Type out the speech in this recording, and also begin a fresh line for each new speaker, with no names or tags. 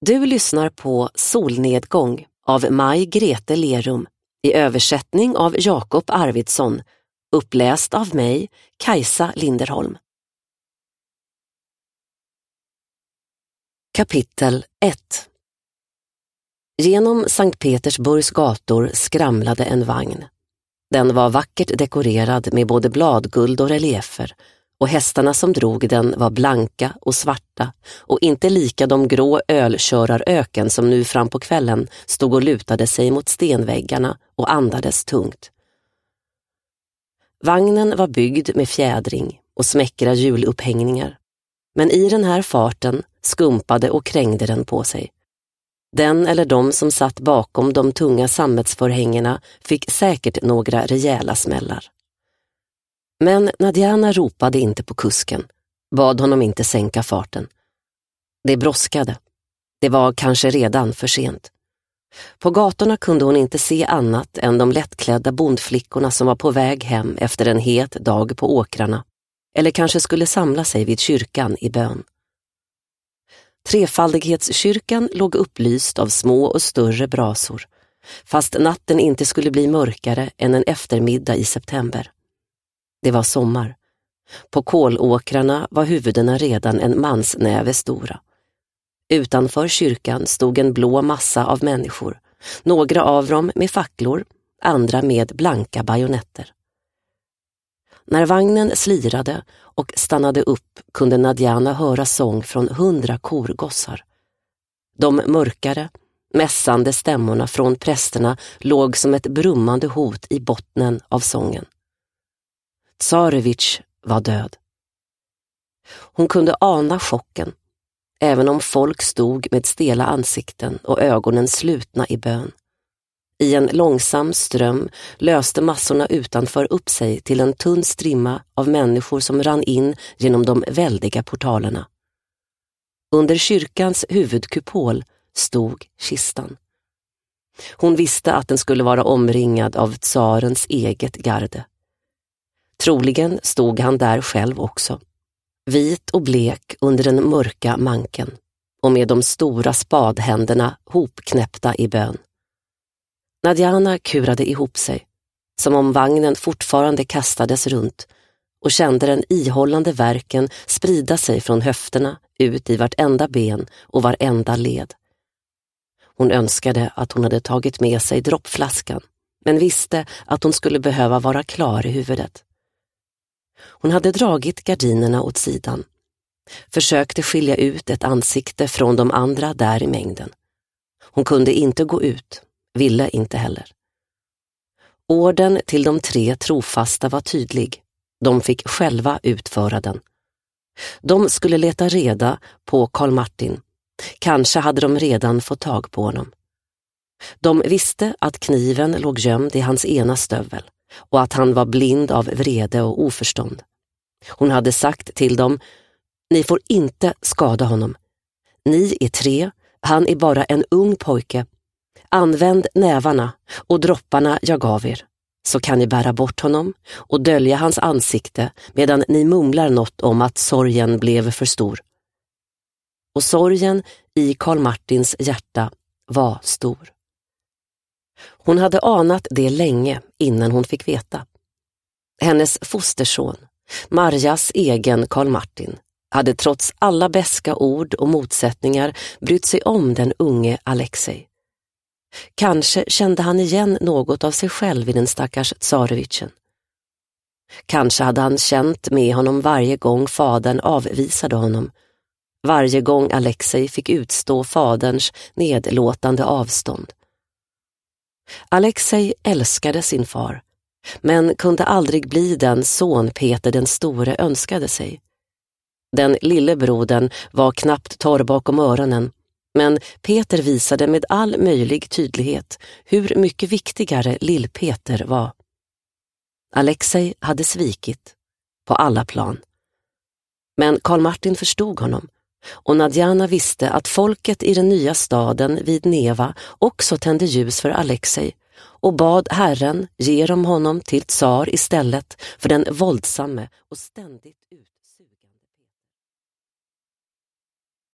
Du lyssnar på Solnedgång av Maj-Grete Lerum i översättning av Jakob Arvidsson, uppläst av mig, Kajsa Linderholm. Kapitel 1. Genom Sankt Petersburgs gator skramlade en vagn. Den var vackert dekorerad med både bladguld och reliefer, och hästarna som drog den var blanka och svarta och inte lika de grå ölköraröken som nu fram på kvällen stod och lutade sig mot stenväggarna och andades tungt. Vagnen var byggd med fjädring och smäckra hjulupphängningar, men i den här farten skumpade och krängde den på sig. Den eller de som satt bakom de tunga sammetsförhängena fick säkert några rejäla smällar. Men Nadjana ropade inte på kusken, bad honom inte sänka farten. Det brådskade. Det var kanske redan för sent. På gatorna kunde hon inte se annat än de lättklädda bondflickorna som var på väg hem efter en het dag på åkrarna, eller kanske skulle samla sig vid kyrkan i bön. Trefaldighetskyrkan låg upplyst av små och större brasor, fast natten inte skulle bli mörkare än en eftermiddag i september. Det var sommar. På kolåkrarna var huvudena redan en mansnäve stora. Utanför kyrkan stod en blå massa av människor, några av dem med facklor, andra med blanka bajonetter. När vagnen slirade och stannade upp kunde Nadjana höra sång från 100 korgossar. De mörkare, mässande stämmorna från prästerna låg som ett brummande hot i bottnen av sången. Tsarevich var död. Hon kunde ana chocken, även om folk stod med stela ansikten och ögonen slutna i bön. I en långsam ström löste massorna utanför upp sig till en tunn strimma av människor som rann in genom de väldiga portalerna. Under kyrkans huvudkupol stod kistan. Hon visste att den skulle vara omringad av tsarens eget garde. Troligen stod han där själv också, vit och blek under den mörka manken och med de stora spadhänderna hopknäppta i bön. Nadjana kurade ihop sig, som om vagnen fortfarande kastades runt, och kände den ihållande värken sprida sig från höfterna ut i vartenda ben och varenda led. Hon önskade att hon hade tagit med sig droppflaskan, men visste att hon skulle behöva vara klar i huvudet. Hon hade dragit gardinerna åt sidan, försökte skilja ut ett ansikte från de andra där i mängden. Hon kunde inte gå ut, ville inte heller. Orden till de 3 trofasta var tydlig. De fick själva utföra den. De skulle leta reda på Karl Martin. Kanske hade de redan fått tag på honom. De visste att kniven låg gömd i hans ena stövel och att han var blind av vrede och oförstånd. Hon hade sagt till dem: ni får inte skada honom. Ni är 3, han är bara en ung pojke. Använd nävarna och dropparna jag gav er, så kan ni bära bort honom och dölja hans ansikte medan ni mumlar något om att sorgen blev för stor. Och sorgen i Karl Martins hjärta var stor. Hon hade anat det länge innan hon fick veta. Hennes fosterson, Marjas egen Karl Martin, hade trots alla beska ord och motsättningar brytt sig om den unge Alexej. Kanske kände han igen något av sig själv i den stackars tsarevichen. Kanske hade han känt med honom varje gång fadern avvisade honom, varje gång Alexej fick utstå faderns nedlåtande avstånd. Alexej älskade sin far, men kunde aldrig bli den son Peter den store önskade sig. Den lille brodern var knappt torr bakom öronen, men Peter visade med all möjlig tydlighet hur mycket viktigare lill-Peter var. Alexej hade svikit på alla plan. Men Karl Martin förstod honom, och Nadjana visste att folket i den nya staden vid Neva också tände ljus för Alexej och bad Herren ge dem honom till tsar istället för den våldsamme och ständigt ut.